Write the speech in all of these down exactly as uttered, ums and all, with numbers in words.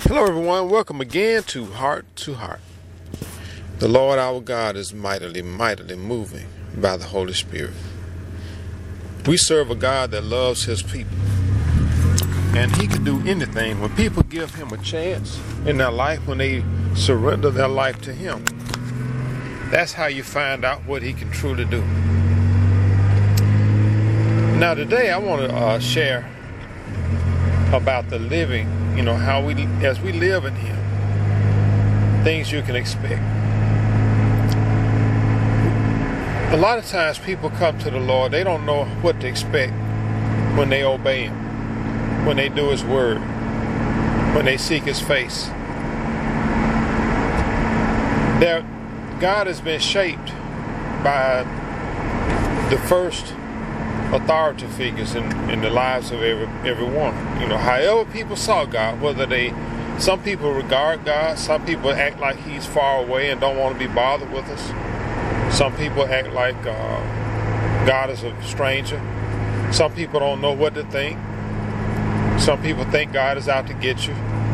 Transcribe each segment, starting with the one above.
Hello everyone, welcome again to Heart to Heart. The Lord our God is mightily, mightily moving by the Holy Spirit. We serve a God that loves his people, and he can do anything when people give him a chance in their life, when they surrender their life to him. That's how you find out what he can truly do. Now today I want to uh, share about the living, you know, how we, as we live in him, things you can expect. A lot of times people come to the Lord, they don't know what to expect when they obey him, when they do his word, when they seek his face. Their, God has been shaped by the first authority figures in, in the lives of every everyone. You know, however people saw God, whether they, some people regard God, some people act like he's far away and don't want to be bothered with us. Some people act like uh, God is a stranger. Some people don't know what to think. Some people think God is out to get you.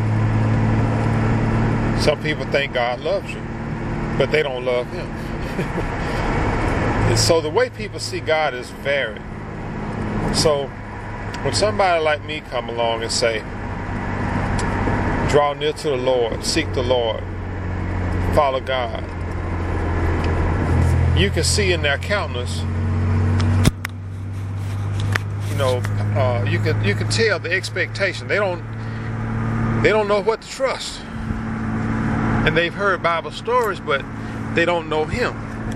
Some people think God loves you, but they don't love him. And so the way people see God is varied. So when somebody like me come along and say, draw near to the Lord, seek the Lord, follow God, you can see in their countenance, you know, uh, you can you can tell the expectation. They don't they don't know what to trust, and they've heard Bible stories, but they don't know him.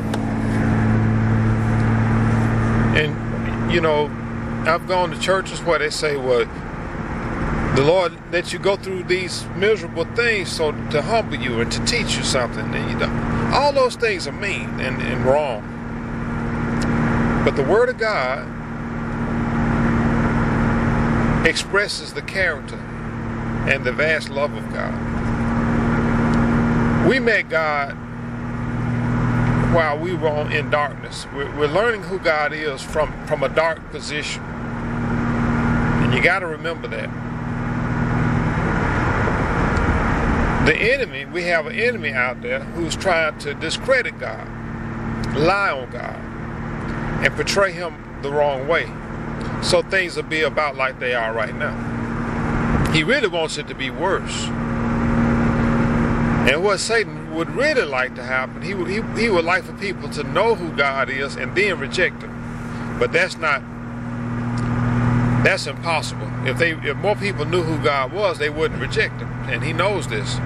And you know, I've gone to churches where they say, well, the Lord let you go through these miserable things so to humble you and to teach you something. And you know, all those things are mean and, and wrong. But the Word of God expresses the character and the vast love of God. We met God while we were in darkness. We're, we're learning who God is from, from a dark position. And you got to remember that. The enemy, we have an enemy out there who's trying to discredit God, lie on God, and portray him the wrong way. So things will be about like they are right now. He really wants it to be worse. And what Satan would really like to happen, he would, he, he would like for people to know who God is and then reject him. But that's not, that's impossible. If they, if more people knew who God was, they wouldn't reject him. And he knows this.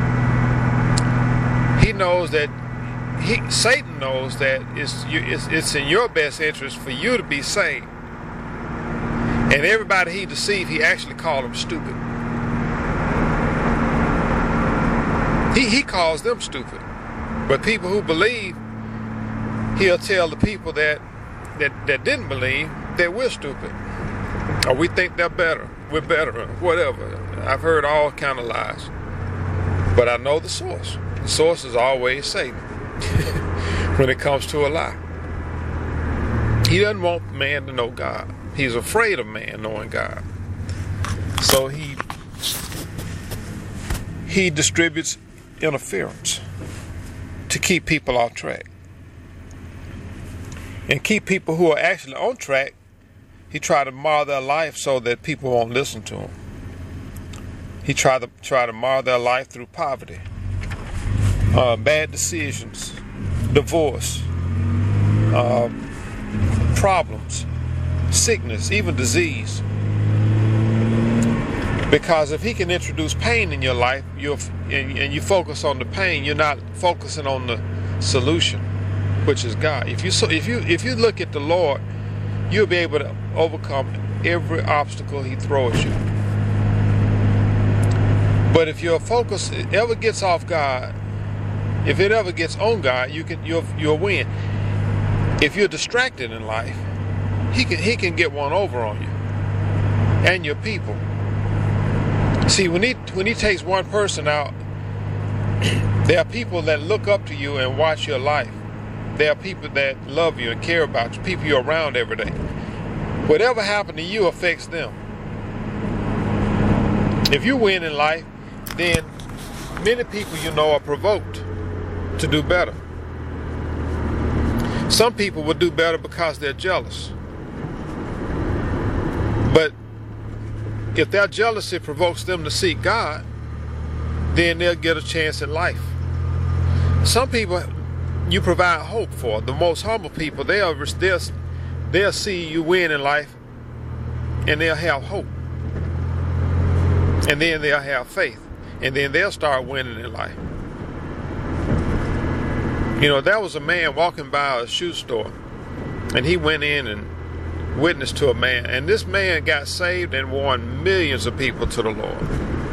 He knows that, he, Satan knows that it's, it's, it's in your best interest for you to be saved. And everybody he deceived, he actually called them stupid. He, he calls them stupid. But people who believe, he'll tell the people that, that, that didn't believe that we're stupid. Or we think they're better. We're better. Whatever. I've heard all kind of lies. But I know the source. The source is always Satan when it comes to a lie. He doesn't want man to know God. He's afraid of man knowing God. So he he distributes interference to keep people off track. And keep people who are actually on track, he tried to mar their life so that people won't listen to him. He tried to try to mar their life through poverty, uh, bad decisions, divorce, uh, problems, sickness, even disease. Because if he can introduce pain in your life, you're, and, and you focus on the pain, you're not focusing on the solution, which is God. If you so, if you if you look at the Lord, you'll be able to overcome every obstacle he throws you. But if your focus ever gets off God, if it ever gets on God, you can you'll you'll win. If you're distracted in life, he can he can get one over on you and your people. See, when he when he takes one person out, there are people that look up to you and watch your life. There are people that love you and care about you, people you're around every day. Whatever happened to you affects them. If you win in life, then many people, you know, are provoked to do better. Some people will do better because they're jealous. But if their jealousy provokes them to seek God, then they'll get a chance at life. Some people you provide hope for. The most humble people, they'll, they'll, they'll see you win in life, and they'll have hope. And then they'll have faith. And then they'll start winning in life. You know, there was a man walking by a shoe store, and he went in and witnessed to a man. And this man got saved and won millions of people to the Lord.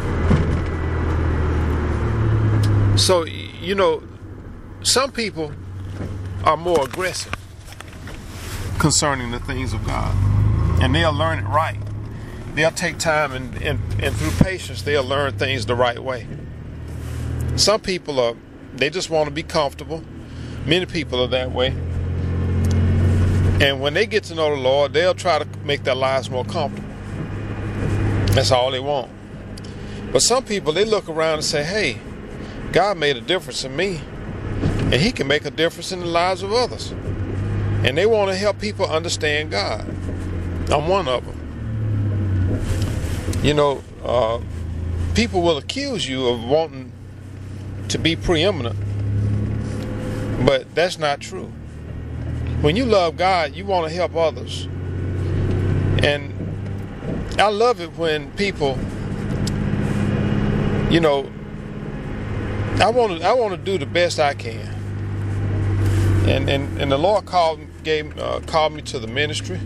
So, you know, some people are more aggressive concerning the things of God, and they'll learn it right. They'll take time, and, and, and through patience, they'll learn things the right way. Some people are, they just want to be comfortable. Many people are that way. And when they get to know the Lord, they'll try to make their lives more comfortable. That's all they want. But some people, they look around and say, hey, God made a difference in me, and he can make a difference in the lives of others. And they want to help people understand God. I'm one of them. You know, uh, people will accuse you of wanting to be preeminent, but that's not true. When you love God, you want to help others. And I love it when people, you know, I want to I want to do the best I can. And and, and the Lord called gave uh, called me to the ministry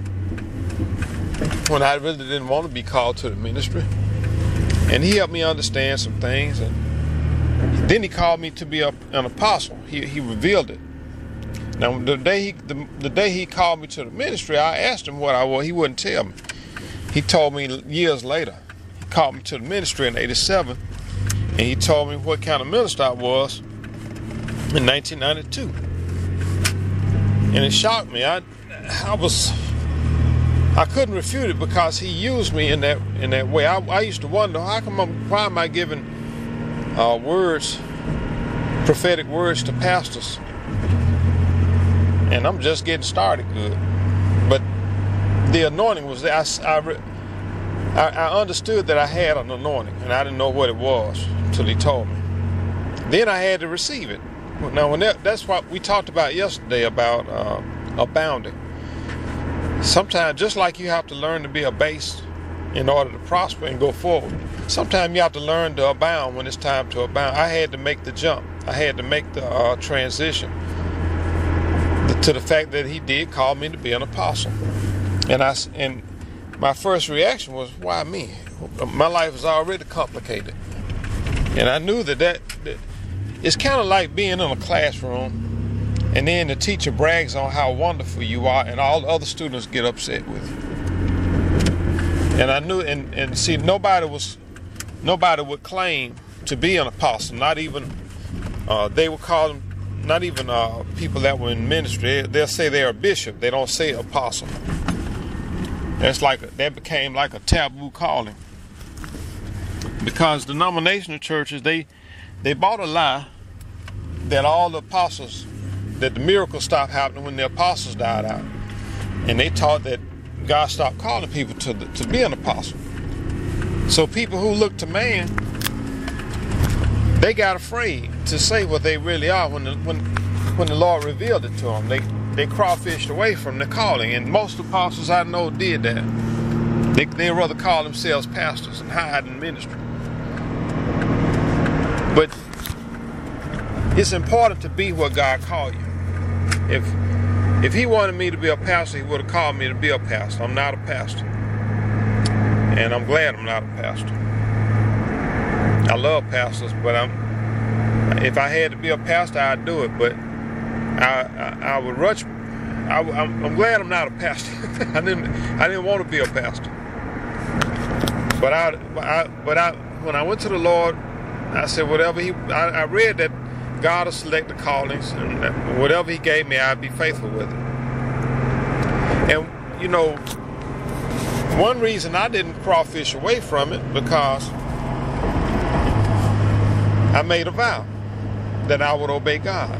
when I really didn't want to be called to the ministry. And he helped me understand some things, and then he called me to be a, an apostle. He he revealed it. Now the day he the, the day he called me to the ministry, I asked him what I was. He wouldn't tell me. He told me years later. He called me to the ministry in eighty-seven, and he told me what kind of minister I was in nineteen ninety-two. And it shocked me. I I was I couldn't refute it because he used me in that in that way. I, I used to wonder, how come I'm, why am I giving uh, words, prophetic words to pastors, and I'm just getting started good. But the anointing was there. I, I, I understood that I had an anointing, and I didn't know what it was until he told me. Then I had to receive it. Now, when that, that's what we talked about yesterday about uh, abounding. Sometimes, just like you have to learn to be abased in order to prosper and go forward, sometimes you have to learn to abound when it's time to abound. I had to make the jump. I had to make the uh, transition to the fact that he did call me to be an apostle. And I and my first reaction was, why me? My life is already complicated. And I knew that that, that it's kind of like being in a classroom, and then the teacher brags on how wonderful you are, and all the other students get upset with you. And I knew, and, and see, nobody was, nobody would claim to be an apostle. Not even, uh, they would call them, not even uh, people that were in ministry. They'll say they're a bishop. They don't say apostle. That's like, that became like a taboo calling. Because the denominational churches, they, they bought a lie that all the apostles, that the miracles stopped happening when the apostles died out. And they taught that God stopped calling people to the, to be an apostle. So people who look to man, they got afraid to say what they really are when the, when, when the Lord revealed it to them. They, they crawfished away from the calling. And most apostles I know did that. They, they'd rather call themselves pastors and hide in ministry. But it's important to be what God called you. If if he wanted me to be a pastor, he would have called me to be a pastor. I'm not a pastor. And I'm glad I'm not a pastor. I love pastors, but I'm if I had to be a pastor, I'd do it. But I I, I would rush. I, I'm, I'm glad I'm not a pastor. I didn't I didn't want to be a pastor. But I, I but I when I went to the Lord, I said whatever he. I, I read that God will select the callings, and whatever he gave me, I'd be faithful with it. And you know, one reason I didn't crawfish away from it, because I made a vow that I would obey God.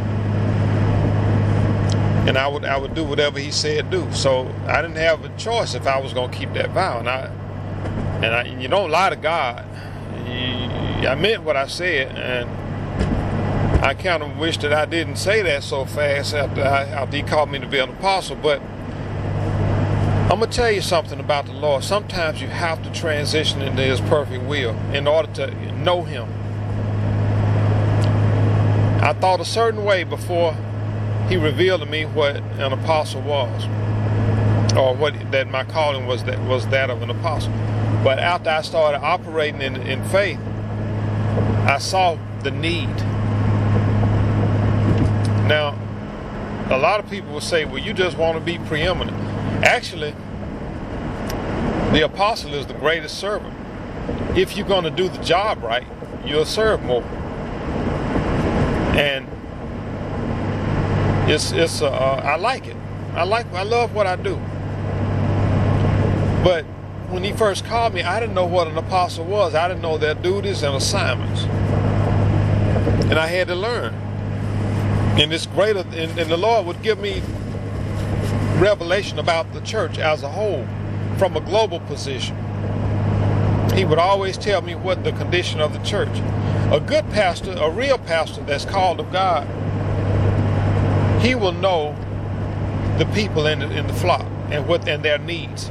And I would I would do whatever he said do. So I didn't have a choice if I was going to keep that vow. And I and I, you don't lie to God. You, I meant what I said, and I kind of wish that I didn't say that so fast after, I, after he called me to be an apostle. But I'm going to tell you something about the Lord. Sometimes you have to transition into his perfect will in order to know him. I thought a certain way before he revealed to me what an apostle was, or what that my calling was that was that of an apostle. But after I started operating in, in faith, I saw the need. Now, a lot of people will say, well, you just want to be preeminent. Actually, the apostle is the greatest servant. If you're going to do the job right, you'll serve more. And it's it's uh, I like it. I like I love what I do. But when he first called me, I didn't know what an apostle was. I didn't know their duties and assignments, and I had to learn. And it's greater, and, and the Lord would give me revelation about the church as a whole, from a global position. He would always tell me what the condition of the church. A good pastor, a real pastor that's called of God, he will know the people in the, in the flock and what and their needs.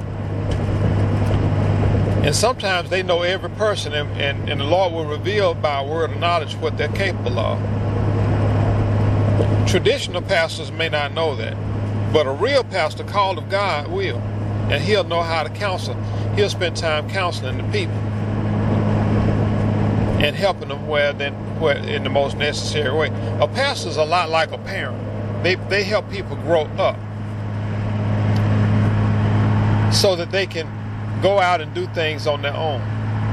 And sometimes they know every person, and, and, and the Lord will reveal by a word of knowledge what they're capable of. Traditional pastors may not know that, but a real pastor called of God will, and he'll know how to counsel. He'll spend time counseling the people and helping them where then where in the most necessary way. A pastor's a lot like a parent. They they help people grow up so that they can go out and do things on their own.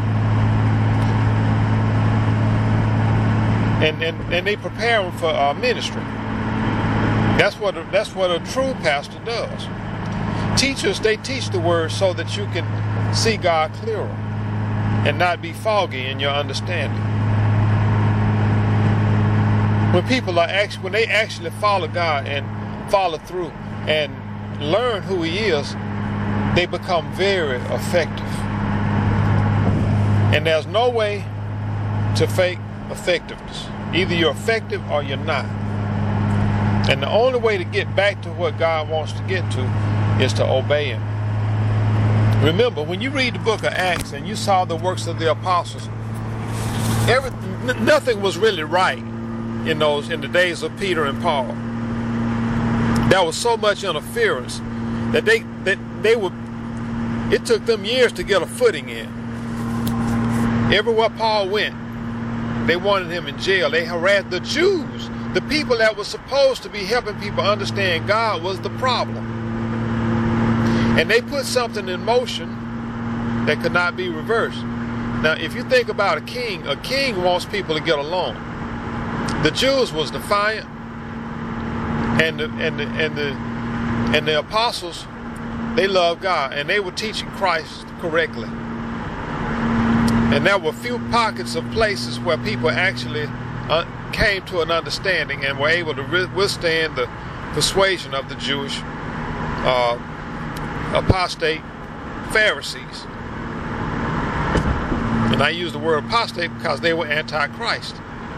And and, and they prepare them for uh, ministry. That's what a, that's what a true pastor does. Teachers, they teach the word so that you can see God clearer and not be foggy in your understanding. When people are actually, when they actually follow God and follow through and learn who He is, they become very effective. And there's no way to fake effectiveness. Either you're effective or you're not. And the only way to get back to what God wants to get to is to obey Him. Remember, when you read the book of Acts and you saw the works of the apostles, every, n- nothing was really right in those in the days of Peter and Paul. There was so much interference that they that they were. It took them years to get a footing in. Everywhere Paul went, they wanted him in jail. They harassed the Jews. The people that were supposed to be helping people understand God was the problem. And they put something in motion that could not be reversed. Now, if you think about a king, a king wants people to get along. The Jews was defiant, and the and the and the and the apostles, they loved God, and they were teaching Christ correctly. And there were few pockets of places where people actually uh, came to an understanding and were able to re- withstand the persuasion of the Jewish uh, apostate Pharisees. And I use the word apostate because they were anti-Christ.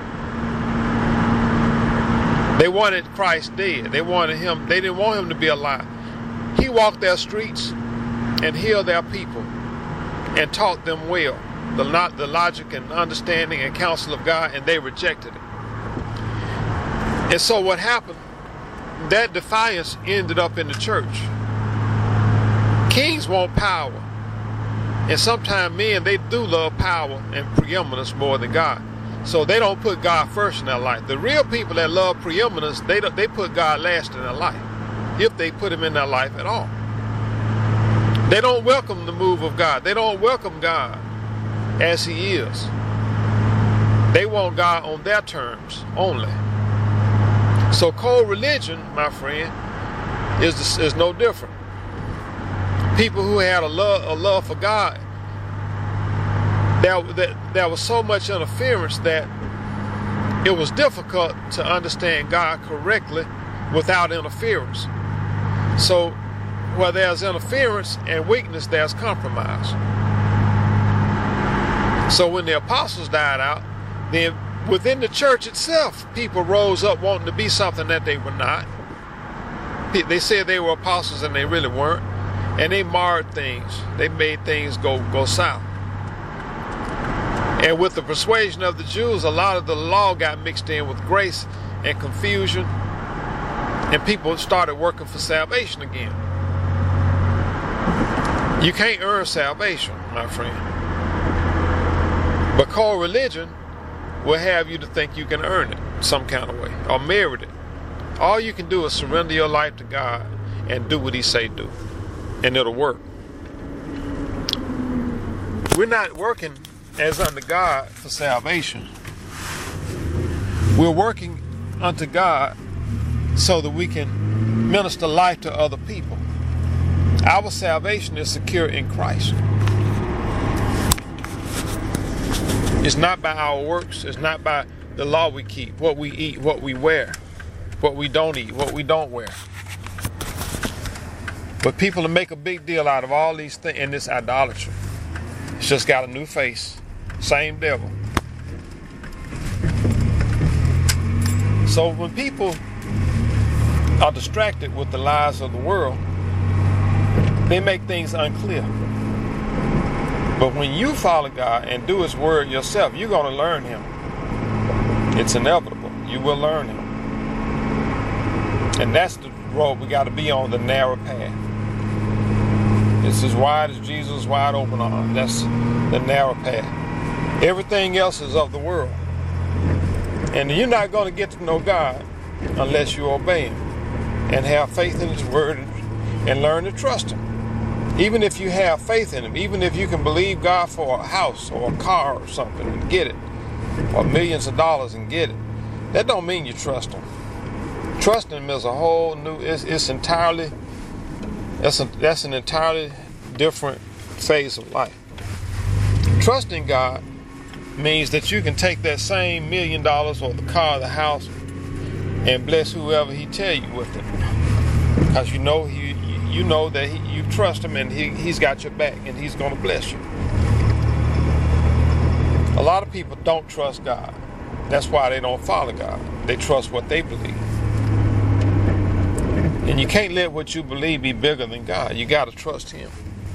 They wanted Christ dead. They wanted him, they didn't want him to be alive. He walked their streets and healed their people and taught them well the, not the logic and understanding and counsel of God, and they rejected it. And so what happened, that defiance ended up in the church. Kings want power. And sometimes men, they do love power and preeminence more than God. So they don't put God first in their life. The real people that love preeminence, they they put God last in their life, if they put him in their life at all. They don't welcome the move of God. They don't welcome God as he is. They want God on their terms only. So co-religion, my friend, is, is no different. People who had a love, a love for God there, there, there was so much interference that it was difficult to understand God correctly without interference. So where there's interference and weakness, there's compromise. So when the apostles died out, then within the church itself, people rose up wanting to be something that they were not. They said they were apostles and they really weren't. And they marred things. They made things go, go south. And with the persuasion of the Jews, a lot of the law got mixed in with grace and confusion. And people started working for salvation again. You can't earn salvation, my friend. But co-religion will have you to think you can earn it some kind of way or merit it. All you can do is surrender your life to God and do what He say do, and it'll work. We're not working as unto God for salvation. We're working unto God so that we can minister life to other people. Our salvation is secure in Christ. It's not by our works. It's not by the law we keep, what we eat, what we wear, what we don't eat, what we don't wear. But people make a big deal out of all these things, and this idolatry. It's just got a new face. Same devil. So when people are distracted with the lies of the world, they make things unclear. But when you follow God and do His word yourself, you're going to learn Him. It's inevitable. You will learn Him. And that's the road we got to be on, the narrow path. It's as wide as Jesus' wide open arm. That's the narrow path. Everything else is of the world. And you're not going to get to know God unless you obey Him and have faith in His word and learn to trust Him. Even if you have faith in Him, even if you can believe God for a house or a car or something and get it, or millions of dollars and get it, that don't mean you trust Him. Trusting Him is a whole new, it's, it's entirely, that's, a, that's an entirely different phase of life. Trusting God means that you can take that same million dollars or the car or the house and bless whoever He tell you with it. Because you know He You know that he, you trust Him and he, He's got your back and He's going to bless you. A lot of people don't trust God. That's why they don't follow God. They trust what they believe. And you can't let what you believe be bigger than God. You got to trust Him.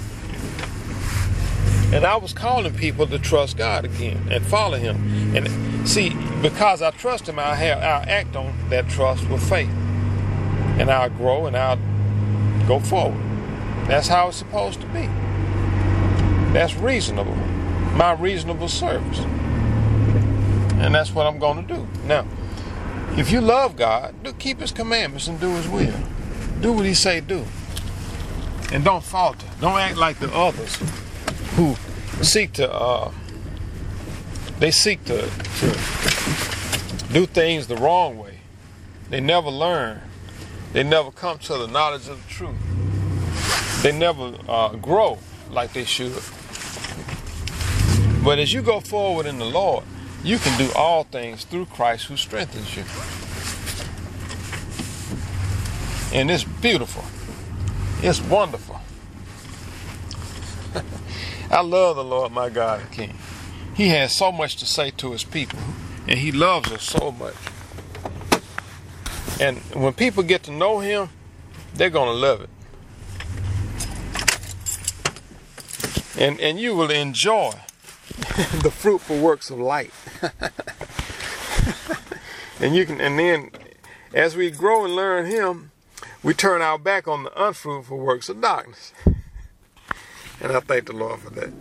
And I was calling people to trust God again and follow Him. And see, because I trust Him, I'll, have, I'll act on that trust with faith. And I'll grow and I'll go forward. That's how it's supposed to be. That's reasonable. My reasonable service. And that's what I'm going to do. Now, if you love God, do, keep His commandments and do His will. Do what He say do. And don't falter. Don't act like the others who seek to, uh, they seek to, to do things the wrong way. They never learn. They never come to the knowledge of the truth. They never uh, grow like they should. But as you go forward in the Lord, you can do all things through Christ who strengthens you. And it's beautiful. It's wonderful. I love the Lord my God and King. He has so much to say to His people, and He loves us so much. And when people get to know Him, they're going to love it. And and you will enjoy the fruitful works of light. and you can and then as we grow and learn Him, we turn our back on the unfruitful works of darkness. And I thank the Lord for that.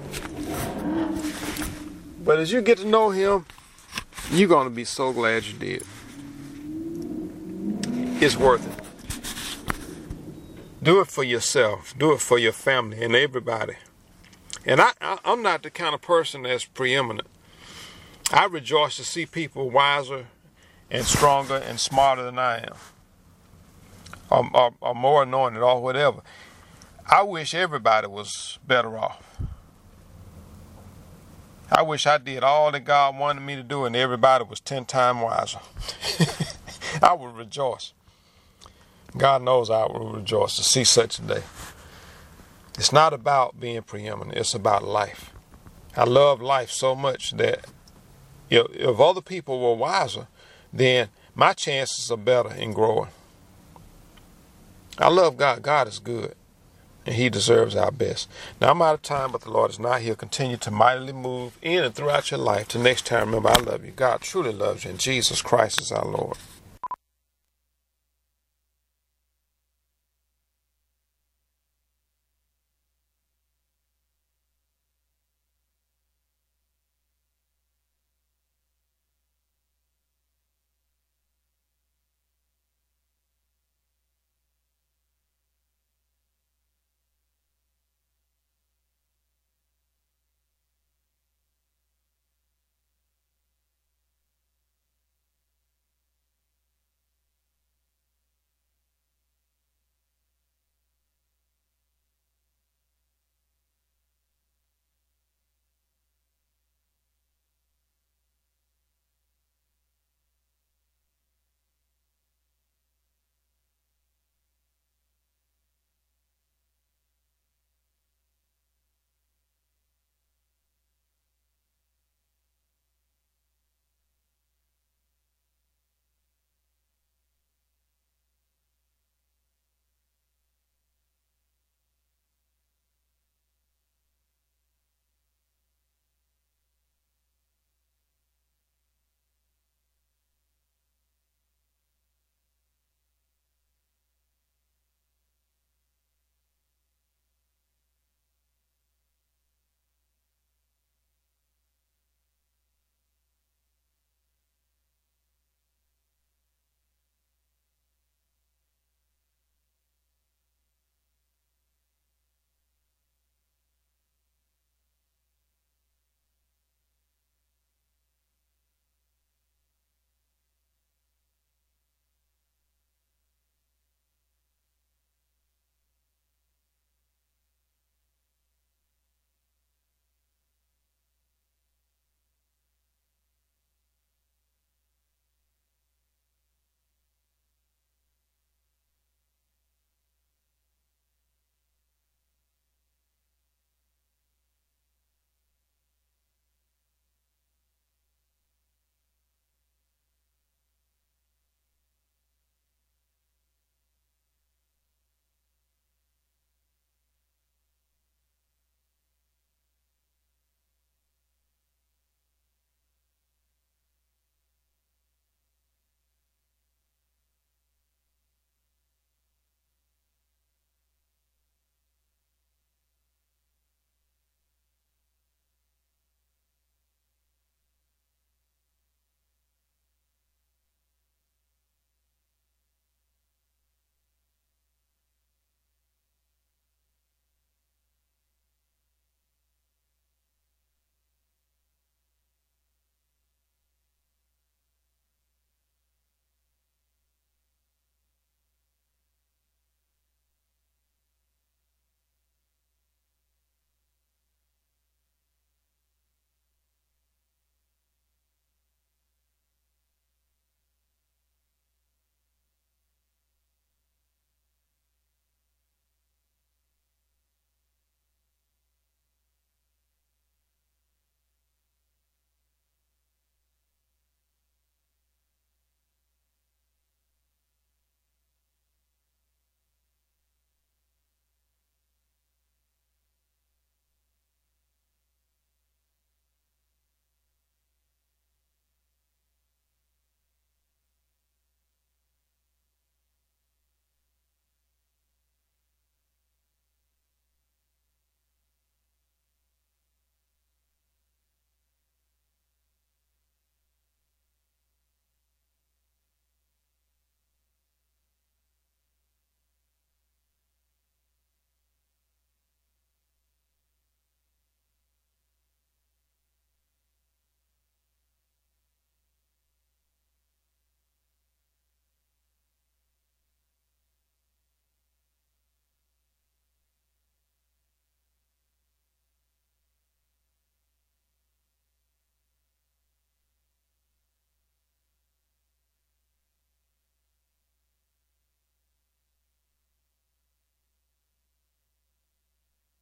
But as you get to know Him, you're going to be so glad you did. It's worth it. Do it for yourself. Do it for your family and everybody. And I, I, I'm not the kind of person that's preeminent. I rejoice to see people wiser and stronger and smarter than I am. Or, or, or more anointed or whatever. I wish everybody was better off. I wish I did all that God wanted me to do and everybody was ten times wiser. I would rejoice. God knows I would rejoice to see such a day. It's not about being preeminent. It's about life. I love life so much that if, if other people were wiser, then my chances are better in growing. I love God. God is good. And he deserves our best. Now, I'm out of time, but the Lord is not. He'll continue to mightily move in and throughout your life. Till next time, remember, I love you. God truly loves you, and Jesus Christ is our Lord.